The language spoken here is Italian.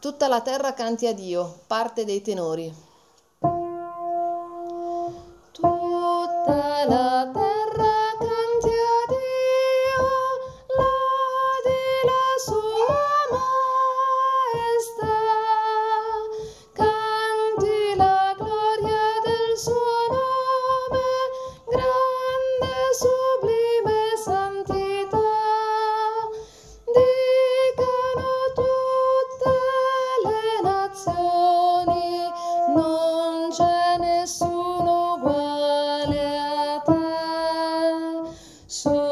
Tutta la terra canti a Dio, parte dei tenori. Tutta la terra canti a Dio, lodi la sua maestà, canti la gloria del suo nome, grande sublime santità, dicano tutte le nazioni, non c'è nessuno uguale a te.